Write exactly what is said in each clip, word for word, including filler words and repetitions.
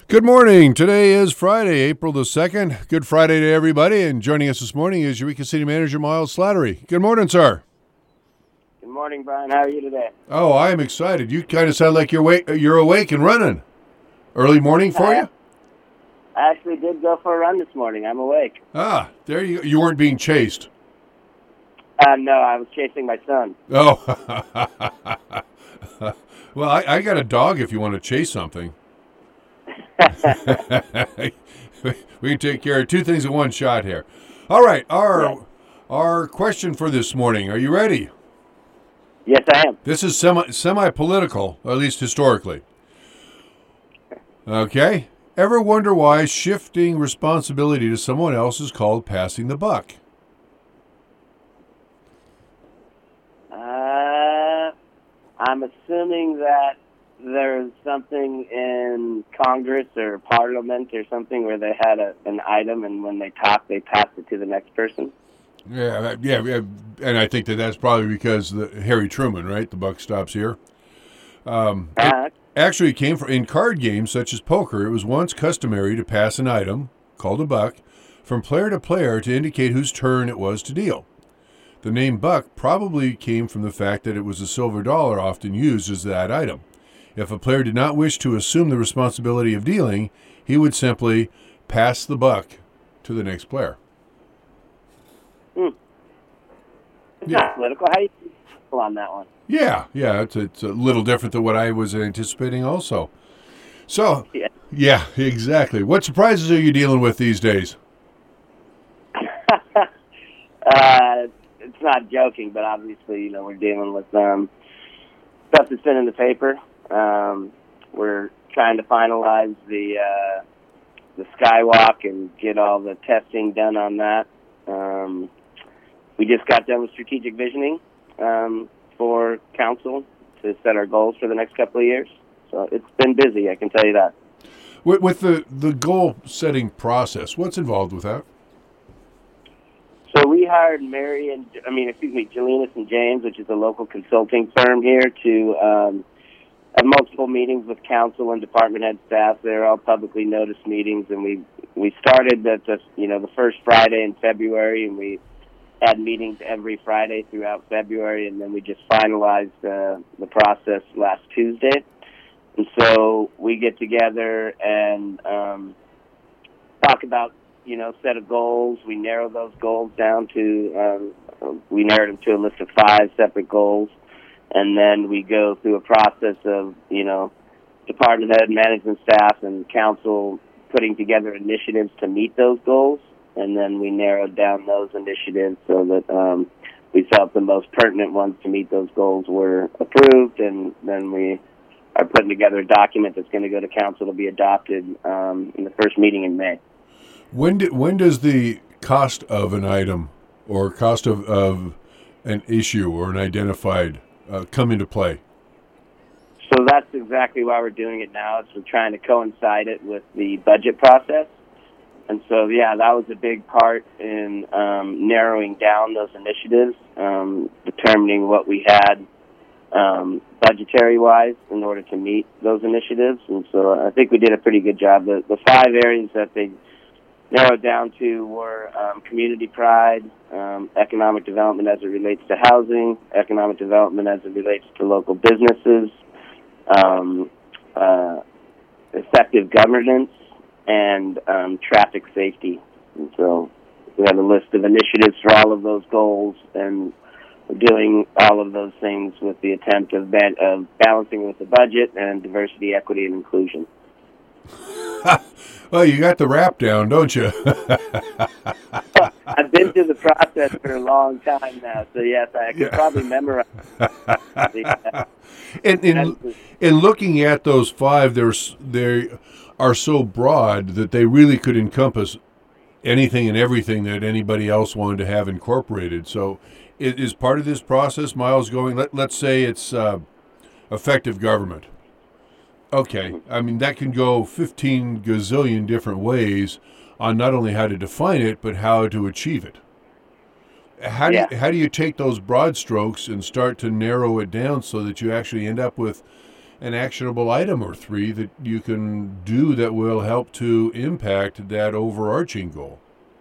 Good morning. Today is Friday, April the second. Good Friday to everybody. And joining us this morning is Eureka City Manager Miles Slattery. Good morning, sir. Good morning, Brian. How are you today? Oh, I am excited. You kind of sound like you're awake, you're awake and running. Early morning for I, you? I actually did go for a run this morning. I'm awake. Ah, there you go. You weren't being chased. Uh, no, I was chasing my son. Oh. Well, I, I got a dog if you want to chase something. We can take care of two things in one shot here. All right, our Yeah. our question for this morning. Are you ready? Yes, I am. This is semi semi political, at least historically. Okay. Ever wonder why shifting responsibility to someone else is called passing the buck? Uh, I'm assuming that there's something in Congress or Parliament or something where they had a, an item, and when they talk, they pass it to the next person. Yeah, that- yeah, yeah, and I think that that's probably because the Harry Truman, right? The buck stops here. Um, it Uh, actually came from in card games such as poker. It was once customary to pass an item called a buck from player to player to indicate whose turn it was to deal. The name buck probably came from the fact that it was a silver dollar often used as that item. If a player did not wish to assume the responsibility of dealing, he would simply pass the buck to the next player. hmm. It's Yeah. not political. How do you feel on that one? Yeah, yeah, it's, it's a little different than what I was anticipating also. So, Yeah. yeah, exactly. What surprises are you dealing with these days? uh, it's not joking, but obviously, you know, we're dealing with um, stuff that's been in the paper. Um, we're trying to finalize the uh, the skywalk and get all the testing done on that. Um, we just got done with strategic visioning um, for council to set our goals for the next couple of years. So it's been busy, I can tell you that. With, with the, the goal-setting process, what's involved with that? So we hired Mary and, I mean, excuse me, Jelinas and James, which is a local consulting firm here, to um, have multiple meetings with council and department head staff. They're all publicly noticed meetings, and we we started at the you know the first Friday in February, and we had meetings every Friday throughout February, and then we just finalized uh, the process last Tuesday. And so we get together and um, talk about you know set of goals. We narrow those goals down to um, we narrowed them to a list of five separate goals. And then we go through a process of, you know, department head, management staff, and council putting together initiatives to meet those goals. And then we narrowed down those initiatives so that um, we felt the most pertinent ones to meet those goals were approved. And then we are putting together a document that's going to go to council to be adopted um, in the first meeting in May. When do, when does the cost of an item or cost of, of an issue or an identified uh, come into play? So that's exactly why we're doing it now. Is we're trying to coincide it with the budget process. And so, yeah, that was a big part in um, narrowing down those initiatives, um, determining what we had um, budgetary-wise in order to meet those initiatives. And so I think we did a pretty good job. The, the five areas that they narrowed down to were um, community pride, um, economic development as it relates to housing, economic development as it relates to local businesses, um, uh, effective governance, and um, traffic safety. And so we have a list of initiatives for all of those goals, and we're doing all of those things with the attempt of, ba- of balancing with the budget and diversity, equity, and inclusion. Well, you got the rap down, don't you? I've been through the process for a long time now, so yes, I could Yeah. probably memorize. in, in, in looking at those five, there's, they are so broad that they really could encompass anything and everything that anybody else wanted to have incorporated. So is, is part of this process, Miles, going, let, let's say it's uh, effective government. Okay, I mean, that can go fifteen gazillion different ways on not only how to define it, but how to achieve it. How do, Yeah. you, how do you take those broad strokes and start to narrow it down so that you actually end up with, an actionable item or three that you can do that will help to impact that overarching goal.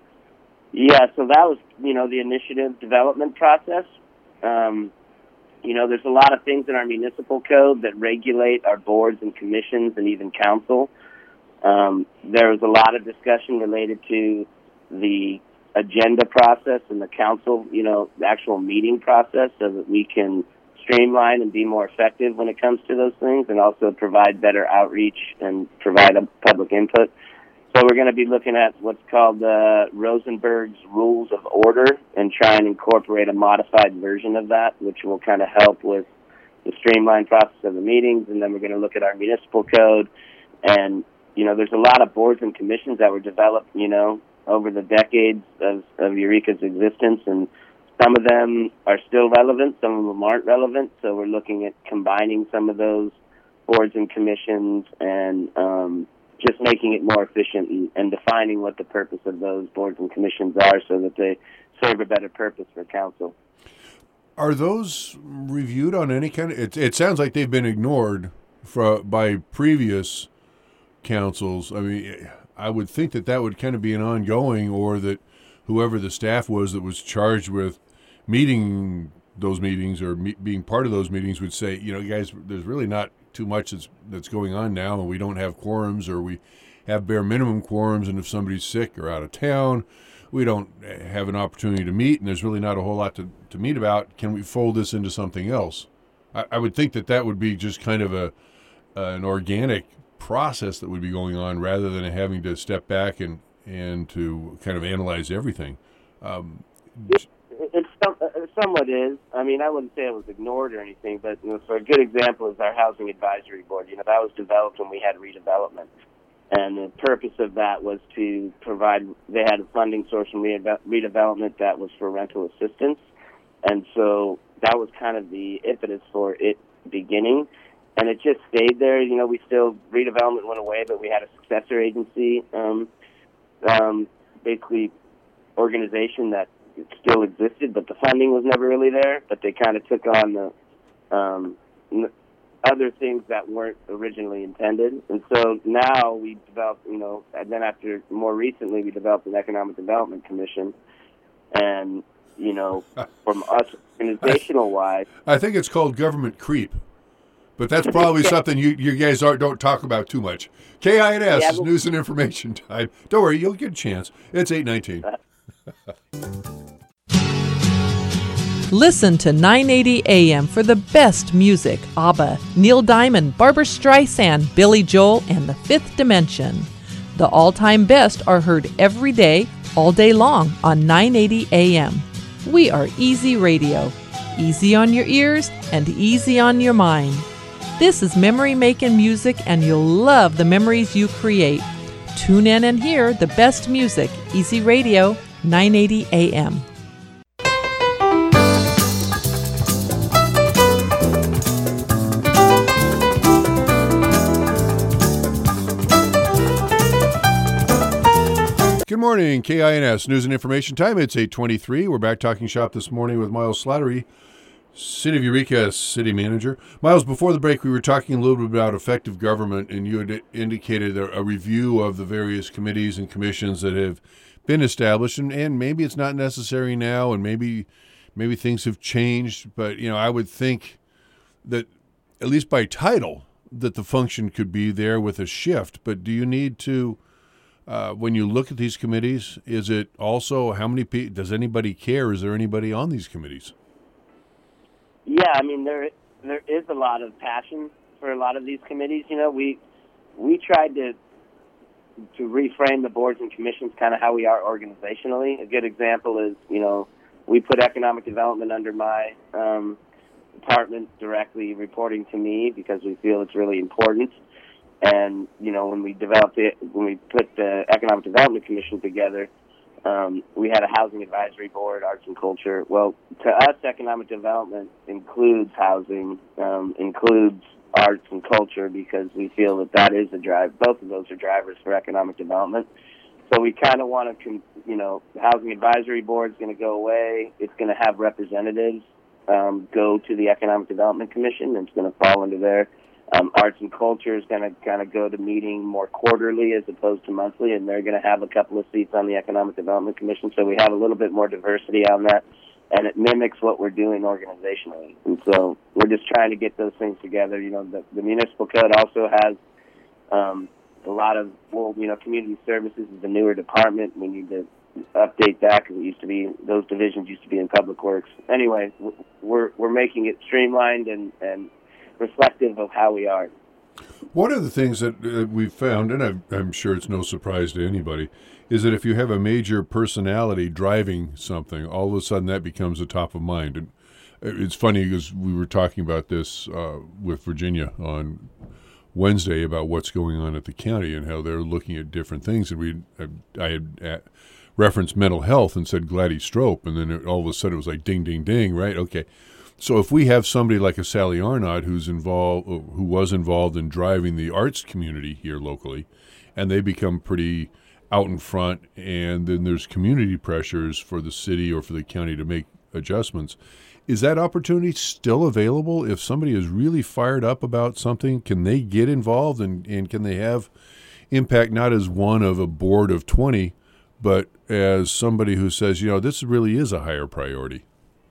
Yeah, so that was, you know, the initiative development process. Um, you know, there's a lot of things in our municipal code that regulate our boards and commissions and even council. Um, there was a lot of discussion related to the agenda process and the council, you know, the actual meeting process, so that we can streamline and be more effective when it comes to those things, and also provide better outreach and provide a public input. So we're going to be looking at what's called uh, Rosenberg's Rules of Order and try and incorporate a modified version of that, which will kind of help with the streamlined process of the meetings. And then we're going to look at our municipal code. And, you know, there's a lot of boards and commissions that were developed, you know, over the decades of, of Eureka's existence. And some of them are still relevant, some of them aren't relevant. So we're looking at combining some of those boards and commissions and um, just making it more efficient and, and defining what the purpose of those boards and commissions are so that they serve a better purpose for council. Are those reviewed on any kind of... It, it sounds like they've been ignored for, by previous councils. I mean, I would think that that would kind of be an ongoing, or that whoever the staff was that was charged with meeting those meetings or me, being part of those meetings would say, you know, guys, there's really not too much that's, that's going on now, and we don't have quorums, or we have bare minimum quorums, and if somebody's sick or out of town, we don't have an opportunity to meet, and there's really not a whole lot to, to meet about. Can we fold this into something else? I, I would think that that would be just kind of a uh, an organic process that would be going on, rather than having to step back and, and to kind of analyze everything. Um, it, it's some, it somewhat is. I mean, I wouldn't say it was ignored or anything, but you know, for a good example is our Housing Advisory Board. You know, that was developed when we had redevelopment. And the purpose of that was to provide, they had a funding source from redevelopment that was for rental assistance. And so that was kind of the impetus for it beginning. And it just stayed there. You know, we still, redevelopment went away, but we had a successor agency, um, um, basically organization that still existed, but the funding was never really there. But they kind of took on the um, other things that weren't originally intended. And so now we developed, you know, and then after, more recently, we developed an Economic Development Commission. And, you know, from us organizational-wise... I think it's called government creep. But that's probably something you, you guys aren't, don't talk about too much. K I N S yeah, is but, news and information time. Don't worry, you'll get a chance. It's eight nineteen. Listen to nine eighty A M for the best music. ABBA, Neil Diamond, Barbra Streisand, Billy Joel, and The Fifth Dimension. The all-time best are heard every day, all day long on nine eighty A M. We are Easy Radio. Easy on your ears and easy on your mind. This is memory-making music, and you'll love the memories you create. Tune in and hear the best music. Easy Radio, nine eighty A M. Good morning, K I N S News and Information Time. It's eight twenty-three. We're back talking shop this morning with Miles Slattery, City of Eureka City Manager. Miles, before the break, we were talking a little bit about effective government, and you had indicated a, a review of the various committees and commissions that have been established, and, and maybe it's not necessary now, and maybe maybe things have changed, but you know, I would think that, at least by title, that the function could be there with a shift. But do you need to, uh, when you look at these committees, is it also how many people, does anybody care? Is there anybody on these committees? Yeah, I mean, there there is a lot of passion for a lot of these committees. You know, we we tried to to reframe the boards and commissions kind of how we are organizationally. A good example is, you know, we put economic development under my um, department, directly reporting to me, because we feel it's really important. And, you know, when we developed it, when we put the Economic Development Commission together, Um, we had a housing advisory board, arts and culture. Well, to us, economic development includes housing, um, includes arts and culture, because we feel that that is a drive. Both of those are drivers for economic development. So we kind of want to, you know, the housing advisory board is going to go away. It's going to have representatives um, go to the Economic Development Commission, and it's going to fall under there. Um, arts and culture is going to kind of go to meeting more quarterly as opposed to monthly, and they're going to have a couple of seats on the Economic Development Commission, so we have a little bit more diversity on that, and it mimics what we're doing organizationally. And so we're just trying to get those things together. You know, the, the municipal code also has um, a lot of, well, you know, community services is a newer department. We need to update that because it used to be, those divisions used to be in Public Works. Anyway, we're we're making it streamlined and, and reflective of how we are. One of the things that uh, we've found, and I'm, I'm sure it's no surprise to anybody, is that if you have a major personality driving something, all of a sudden that becomes the top of mind. And it's funny because we were talking about this uh, with Virginia on Wednesday about what's going on at the county and how they're looking at different things. And we, I, I had uh, referenced mental health and said Gladys Strope, and then it, all of a sudden it was like ding, ding, ding, right? Okay. So if we have somebody like a Sally Arnott who's involved, who was involved in driving the arts community here locally, and they become pretty out in front, and then there's community pressures for the city or for the county to make adjustments, is that opportunity still available? If somebody is really fired up about something, can they get involved, and, and can they have impact not as one of a board of twenty, but as somebody who says, you know, this really is a higher priority?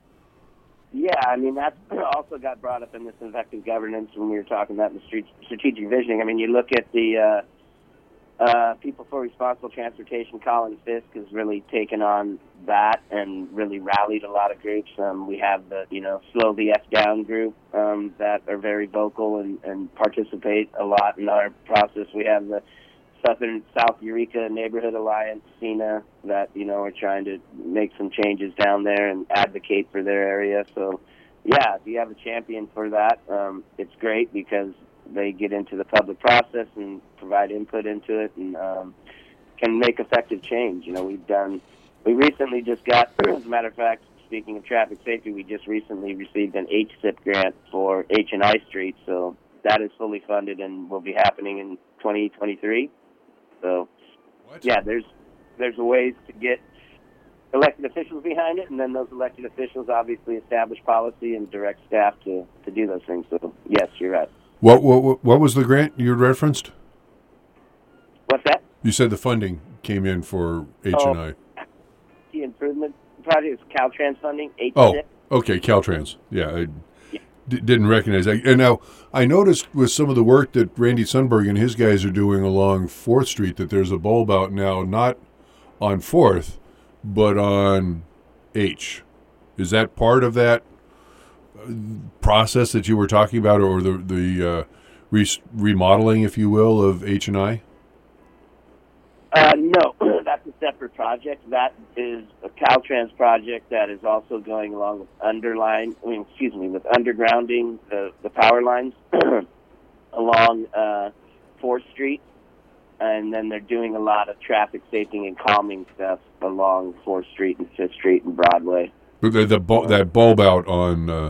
Yeah, I mean, that also got brought up in this effective governance when we were talking about the strategic visioning. I mean, you look at the uh, uh, People for Responsible Transportation, Colin Fisk has really taken on that and really rallied a lot of groups. Um, we have the, you know, Slow the F Down group um, that are very vocal and, and participate a lot in our process. We have the Southern South Eureka Neighborhood Alliance, S E N A, that, you know, are trying to make some changes down there and advocate for their area. So, yeah, if you have a champion for that, um, it's great because they get into the public process and provide input into it and um, can make effective change. You know, we've done, we recently just got, as a matter of fact, speaking of traffic safety, we just recently received an H S I P grant for H and I Street. So that is fully funded and will be happening in twenty twenty-three. So, what? yeah, there's there's ways to get elected officials behind it, and then those elected officials obviously establish policy and direct staff to, to do those things. So, yes, you're right. What what what was the grant you referenced? What's that? You said the funding came in for H and I. Oh, the improvement project is Caltrans funding. H oh, okay, Caltrans. Yeah, I yeah. D- didn't recognize that. And now I noticed with some of the work that Randy Sundberg and his guys are doing along fourth Street that there's a bulb out now, not on fourth, but on H. Is that part of that process that you were talking about, or the the uh, re- remodeling, if you will, of H and I? Uh, no, that's a separate project. That is a Caltrans project that is also going along with underline. I mean, excuse me, with undergrounding the, the power lines along uh, fourth Street, and then they're doing a lot of traffic safety and calming stuff along fourth Street and fifth Street and Broadway. But the, the bu- that bulb out on uh,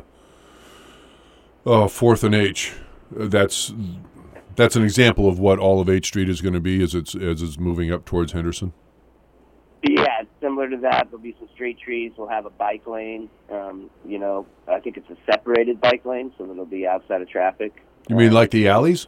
oh, fourth and H, that's. That's an example of what all of H Street is going to be as it's as it's moving up towards Henderson. Yeah, it's similar to that. There'll be some street trees. We'll have a bike lane. Um, you know, I think it's a separated bike lane, so it'll be outside of traffic. You mean um, like the alleys?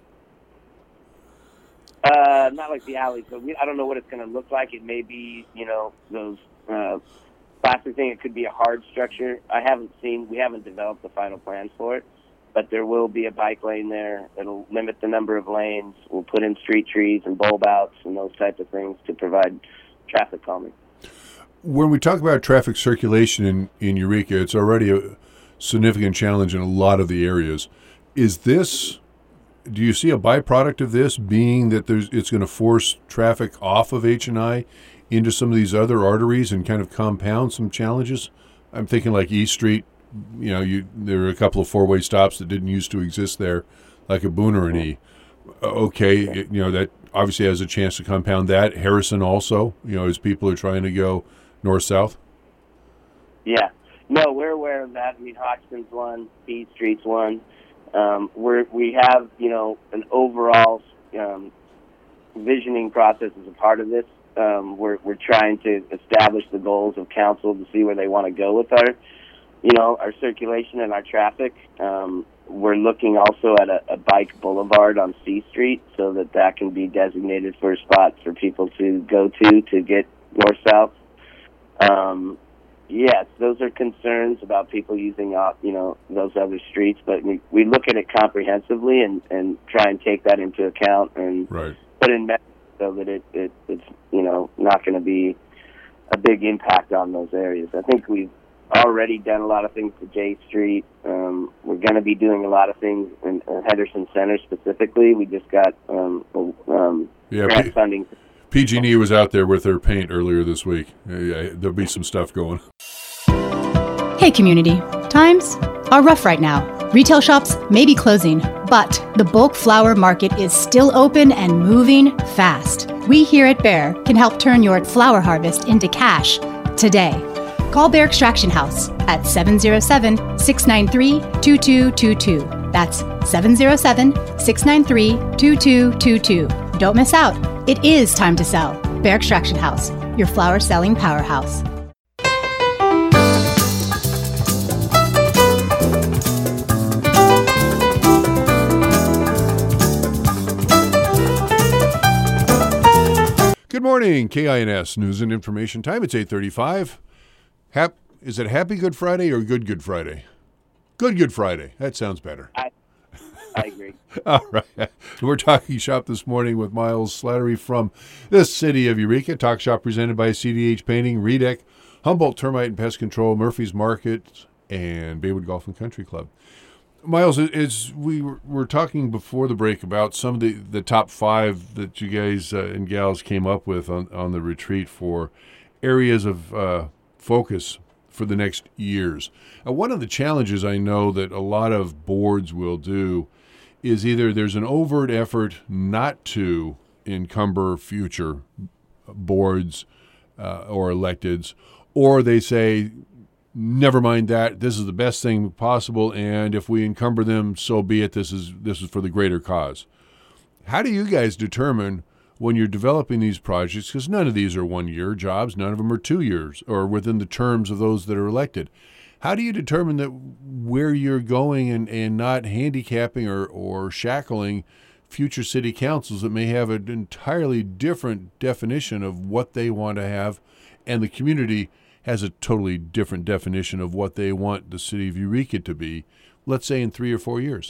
Uh, not like the alleys, but we, I don't know what it's going to look like. It may be, you know, those uh, plastic thing. It could be a hard structure. I haven't seen. We haven't developed the final plans for it. But there will be a bike lane there. It'll limit the number of lanes. We'll put in street trees and bulb outs and those types of things to provide traffic calming. When we talk about traffic circulation in, in Eureka, it's already a significant challenge in a lot of the areas. Is this, do you see a byproduct of this being that there's it's going to force traffic off of H and I into some of these other arteries and kind of compound some challenges? I'm thinking like East Street. You know, you there are a couple of four-way stops that didn't used to exist there, like a Boone or an E. Okay, it, you know, that obviously has a chance to compound that. Harrison also, you know, as people are trying to go north-south. Yeah. No, we're aware of that. I mean, Hodgson's one, B Street's one. Um, we're, we have, you know, an overall um, visioning process as a part of this. Um, we're, we're trying to establish the goals of council to see where they want to go with our you know, our circulation and our traffic. Um, we're looking also at a, a bike boulevard on C Street so that that can be designated for spots for people to go to to get north-south. Um, yes, those are concerns about people using, uh, you know, those other streets, but we, we look at it comprehensively and, and try and take that into account and right. put in measures so that it, it it's, you know, not going to be a big impact on those areas. I think we've already done a lot of things to J Street. Um, we're going to be doing a lot of things in uh, Henderson Center specifically. We just got um, um, yeah, grant P- funding. P G and E was out there with their paint earlier this week. Yeah, there'll be some stuff going. Hey community, times are rough right now. Retail shops may be closing, but the bulk flower market is still open and moving fast. We here at Bear can help turn your flower harvest into cash today. Call Bear Extraction House at seven oh seven, six nine three, two two two two. That's seven oh seven, six nine three, two two two two. Don't miss out. It is time to sell. Bear Extraction House, your flower selling powerhouse. Good morning, K I N S News and Information Time. It's eight thirty-five. Hap- is it Happy Good Friday or Good Good Friday? Good Good Friday. That sounds better. I, I agree. All right. We're talking shop this morning with Miles Slattery from the city of Eureka. Talk shop presented by C D H Painting, Redec, Humboldt Termite and Pest Control, Murphy's Market, and Baywood Golf and Country Club. Miles, as we were, were talking before the break about some of the, the top five that you guys uh, and gals came up with on, on the retreat for areas of uh, focus for the next years. Uh, one of the challenges I know that a lot of boards will do is either there's an overt effort not to encumber future boards uh, or electeds, or they say, never mind that, this is the best thing possible, and if we encumber them, so be it. This is this is for the greater cause. How do you guys determine when you're developing these projects, because none of these are one-year jobs, none of them are two years, or within the terms of those that are elected. How do you determine that where you're going and, and not handicapping or, or shackling future city councils that may have an entirely different definition of what they want to have, and the community has a totally different definition of what they want the city of Eureka to be, let's say in three or four years?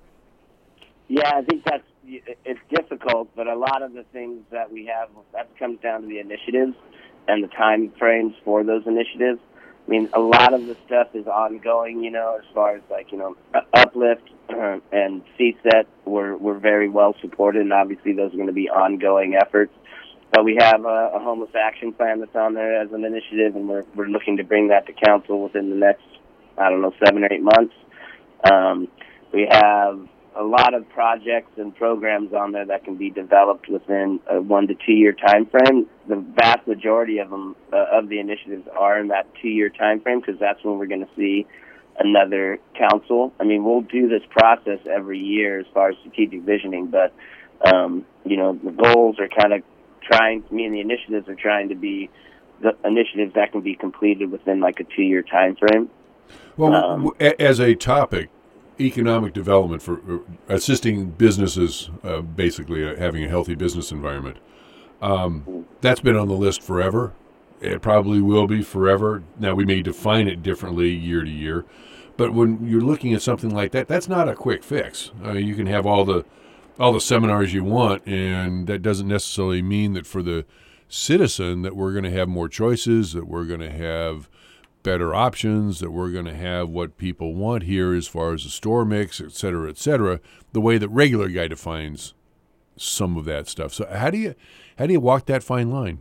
Yeah, I think that's it's difficult, but a lot of the things that we have, that comes down to the initiatives and the time frames for those initiatives. I mean, a lot of the stuff is ongoing, you know, as far as like, you know, Uplift uh, and C SET were, were very well supported, and obviously those are going to be ongoing efforts. But we have a, a homeless action plan that's on there as an initiative, and we're we're looking to bring that to council within the next, I don't know, seven or eight months. Um, we have a lot of projects and programs on there that can be developed within a one to two year time frame. The vast majority of them, uh, of the initiatives, are in that two year time frame, because that's when we're going to see another council. I mean, we'll do this process every year as far as strategic visioning, but um, you know, the goals are kind of trying, me and the initiatives are trying to be the initiatives that can be completed within like a two-year time frame. Well, um, as a topic, economic development for uh, assisting businesses, uh, basically uh, having a healthy business environment, um, that's been on the list forever. It probably will be forever. Now, we may define it differently year to year, but when you're looking at something like that, that's not a quick fix. Uh, you can have all the all the seminars you want, and that doesn't necessarily mean that for the citizen that we're going to have more choices, that we're going to have better options, that we're going to have what people want here as far as the store mix, et cetera, et cetera, the way that regular guy defines some of that stuff. So how do you how do you walk that fine line?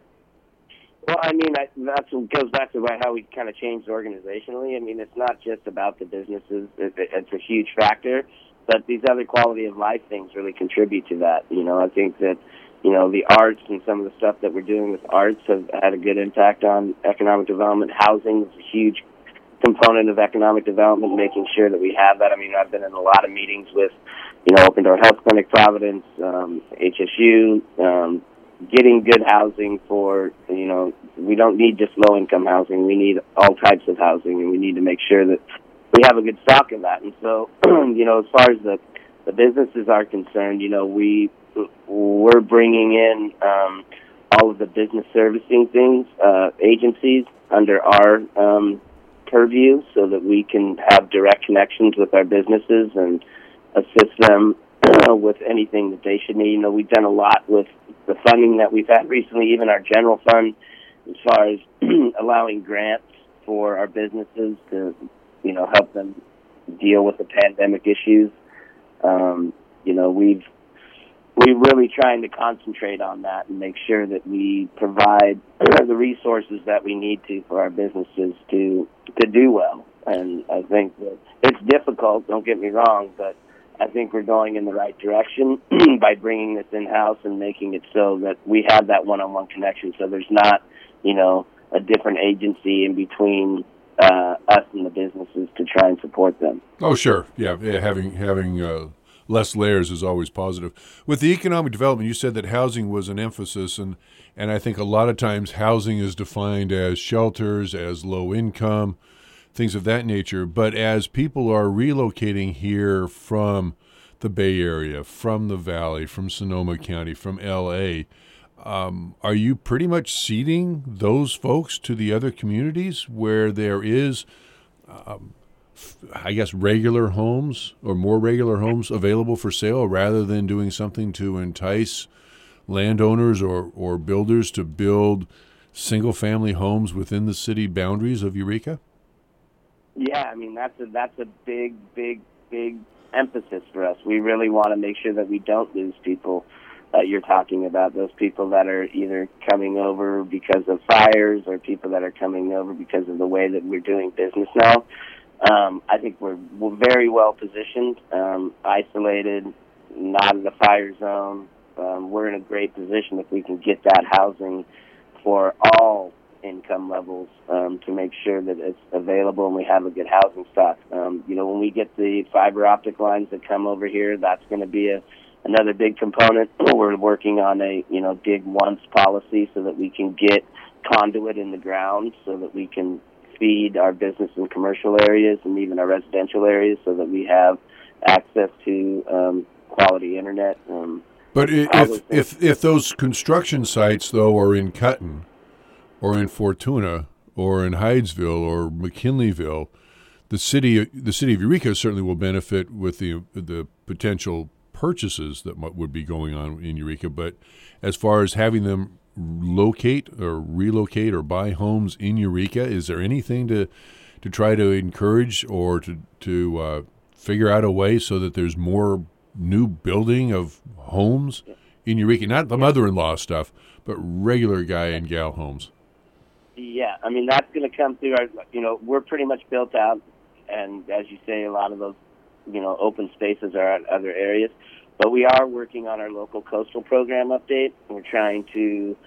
Well, I mean, I, that's what goes back to how we kind of changed organizationally. I mean, it's not just about the businesses. It, it, it's a huge factor. But these other quality of life things really contribute to that. You know, I think that, you know, the arts and some of the stuff that we're doing with arts have had a good impact on economic development. Housing is a huge component of economic development, making sure that we have that. I mean, I've been in a lot of meetings with, you know, Open Door Health Clinic, Providence, um, H S U, um, getting good housing for, you know, we don't need just low-income housing. We need all types of housing, and we need to make sure that we have a good stock of that. And so, you know, as far as the, the businesses are concerned, you know, we, we're bringing in um, all of the business servicing things, uh, agencies under our um, purview so that we can have direct connections with our businesses and assist them with anything that they should need. You know, we've done a lot with the funding that we've had recently, even our general fund, as far as allowing grants for our businesses to, you know, help them deal with the pandemic issues. Um, you know, we've we're really trying to concentrate on that and make sure that we provide the resources that we need to for our businesses to to do well. And I think that it's difficult, don't get me wrong, but I think we're going in the right direction by bringing this in-house and making it so that we have that one-on-one connection, so there's not, you know, a different agency in between uh, us and the businesses to try and support them. Oh, sure. Yeah, yeah having having uh, less layers is always positive. With the economic development, you said that housing was an emphasis, and, and I think a lot of times housing is defined as shelters, as low income, things of that nature. But as people are relocating here from the Bay Area, from the Valley, from Sonoma County, from L A, um, are you pretty much seeding those folks to the other communities where there is, um, I guess, regular homes or more regular homes available for sale rather than doing something to entice landowners or, or builders to build single-family homes within the city boundaries of Eureka? Yeah, I mean, that's a, that's a big, big, big emphasis for us. We really want to make sure that we don't lose people that you're talking about, those people that are either coming over because of fires or people that are coming over because of the way that we're doing business now. Um, I think we're, we're very well positioned, um, isolated, not in the fire zone. Um, we're in a great position if we can get that housing for all income levels um, to make sure that it's available and we have a good housing stock. Um, you know, when we get the fiber optic lines that come over here, that's going to be a another big component. We're working on a, you know, dig once policy so that we can get conduit in the ground so that we can feed our business and commercial areas and even our residential areas so that we have access to um, quality internet. Um, but if, if, if those construction sites, though, are in Cutton, or in Fortuna, or in Hydesville, or McKinleyville, the city the city of Eureka certainly will benefit with the the potential purchases that would be going on in Eureka. But as far as having them locate or relocate or buy homes in Eureka, is there anything to to try to encourage or to to uh, figure out a way so that there's more new building of homes in Eureka? Not the mother-in-law stuff, but regular guy and gal homes. Yeah, I mean, that's going to come through our, you know, we're pretty much built out, and as you say, a lot of those, you know, open spaces are at other areas. But we are working on our local coastal program update. We're trying to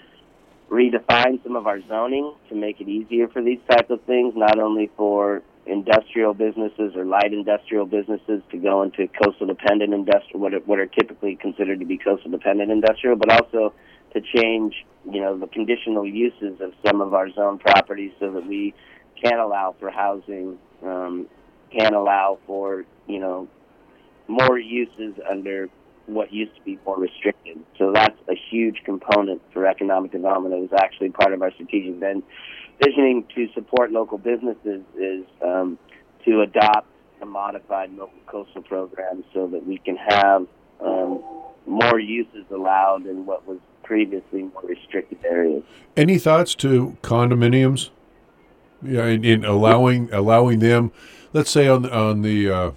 redefine some of our zoning to make it easier for these type of things, not only for industrial businesses or light industrial businesses to go into coastal dependent industrial, what are, what are typically considered to be coastal dependent industrial, but also to change, you know, the conditional uses of some of our zone properties so that we can allow for housing, um, can allow for, you know, more uses under what used to be more restricted. So that's a huge component for economic development. It was actually part of our strategic visioning to support local businesses is um, to adopt a modified local coastal program so that we can have um, more uses allowed in what was previously more restricted areas. Any thoughts to condominiums? Yeah, in, in allowing allowing them, let's say on on the uh,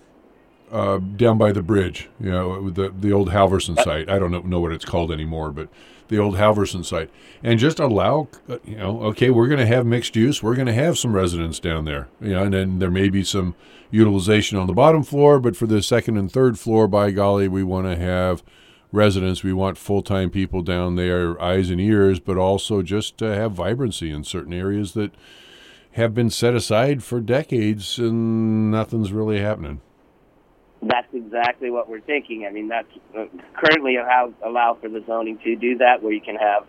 uh, down by the bridge, you know, the the old Halverson site. I don't know, know what it's called anymore, but the old Halverson site, and just allow, you know, okay, we're going to have mixed use. We're going to have some residents down there, you know, and then there may be some utilization on the bottom floor, but for the second and third floor, by golly, we want to have residents. We want full-time people down there, eyes and ears, but also just to have vibrancy in certain areas that have been set aside for decades and nothing's really happening. That's exactly what we're thinking. I mean, that's uh, currently allow, allow for the zoning to do that, where you can have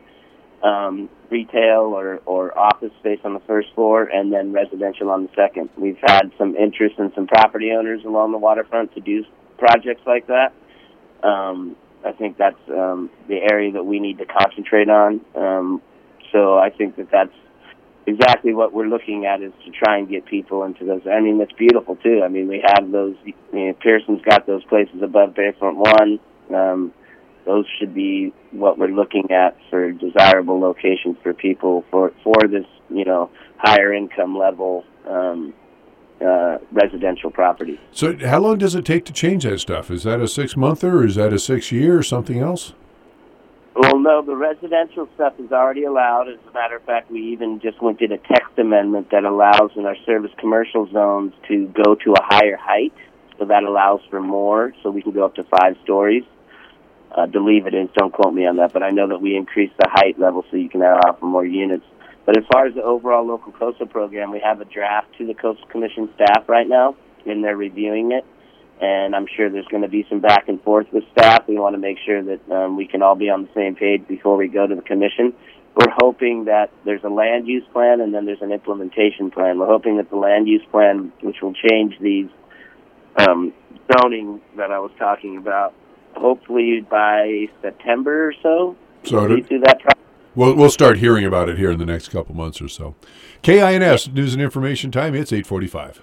um, retail or, or office space on the first floor and then residential on the second. We've had some interest in some property owners along the waterfront to do projects like that. Um, I think that's um, the area that we need to concentrate on. Um, so I think that that's exactly what we're looking at, is to try and get people into those. I mean, it's beautiful, too. I mean, we have those, you know, Pearson's got those places above Bayfront one. Um, those should be what we're looking at for desirable locations for people for, for this, you know, higher income level um, uh, residential property. So how long does it take to change that stuff? Is that a six-monther, or is that a six-year, or something else? Well, no, the residential stuff is already allowed. As a matter of fact, we even just went did a text amendment that allows in our service commercial zones to go to a higher height. So that allows for more, so we can go up to five stories. Uh, believe it is, don't quote me on that, but I know that we increased the height level so you can offer more units. But as far as the overall local coastal program, we have a draft to the Coastal Commission staff right now, and they're reviewing it. And I'm sure there's going to be some back and forth with staff. We want to make sure that um, we can all be on the same page before we go to the commission. We're hoping that there's a land use plan and then there's an implementation plan. We're hoping that the land use plan, which will change these um, zoning that I was talking about, hopefully by September or so. So we'll do that process. We'll, we'll start hearing about it here in the next couple months or so. K I N S, News and Information Time, it's eight forty-five.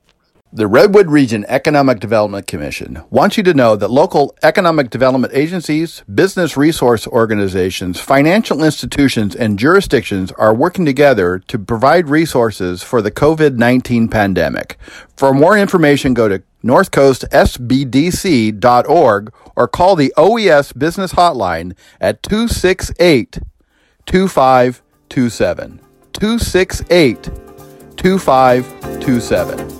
The Redwood Region Economic Development Commission wants you to know that local economic development agencies, business resource organizations, financial institutions, and jurisdictions are working together to provide resources for the covid nineteen pandemic. For more information, go to north coast s b d c dot org or call the O E S Business Hotline at two six eight, two five two seven. two six eight, two five two seven.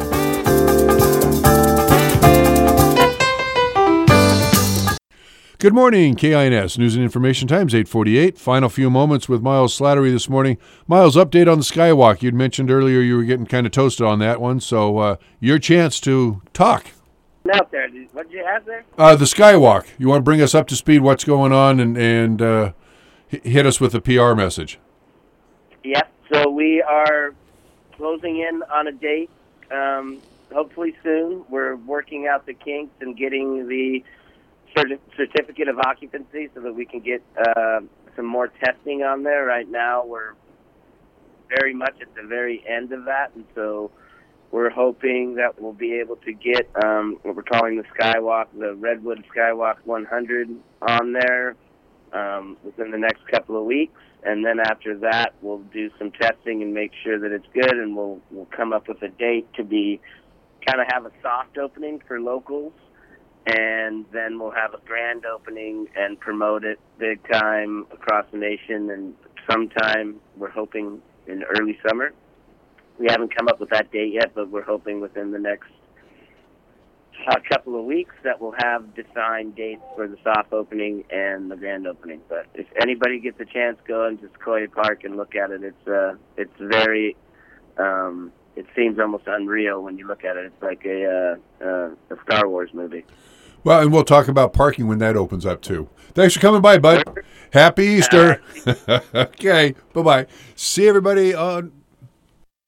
Good morning, K I N S News and Information Times, eight forty-eight. Final few moments with Miles Slattery this morning. Miles, update on the Skywalk. You'd mentioned earlier you were getting kind of toasted on that one, so uh, your chance to talk. Out there, what did you have there? Uh, the Skywalk. You want to bring us up to speed what's going on and, and uh, hit us with a P R message. Yep, so we are closing in on a date, um, hopefully soon. We're working out the kinks and getting the certificate of occupancy so that we can get uh, some more testing on there. Right now, we're very much at the very end of that, and so we're hoping that we'll be able to get um, what we're calling the Skywalk, the Redwood Skywalk one hundred on there um, within the next couple of weeks, and then after that, we'll do some testing and make sure that it's good, and we'll we'll come up with a date to be kind of have a soft opening for locals. And then we'll have a grand opening and promote it big time across the nation. And sometime we're hoping in early summer. We haven't come up with that date yet, but we're hoping within the next uh, couple of weeks that we'll have defined dates for the soft opening and the grand opening. But if anybody gets a chance, go into Sequoia Park and look at it. It's uh, it's very. Um, it seems almost unreal when you look at it. It's like a uh, uh, a Star Wars movie. Well, and we'll talk about parking when that opens up, too. Thanks for coming by, bud. Happy Easter. Okay, bye-bye. See everybody on